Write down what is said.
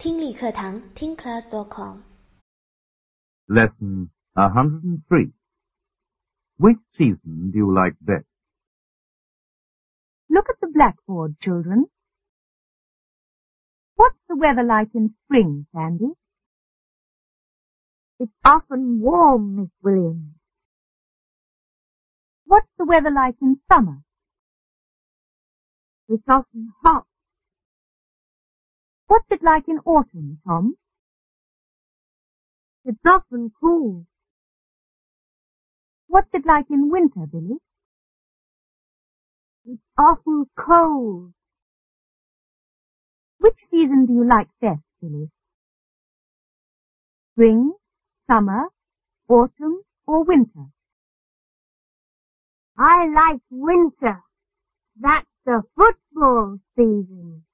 听力课堂听class.com Lesson 103. Which season do you like best? Look at the blackboard, children. What's the weather like in spring, Sandy? It's often warm, Miss Williams. What's the weather like in summer? It's often hot. What's it like in autumn, Tom? It's often cool. What's it like in winter, Billy? It's often cold. Which season do you like best, Billy? Spring, summer, autumn, or winter? I like winter. That's the football season.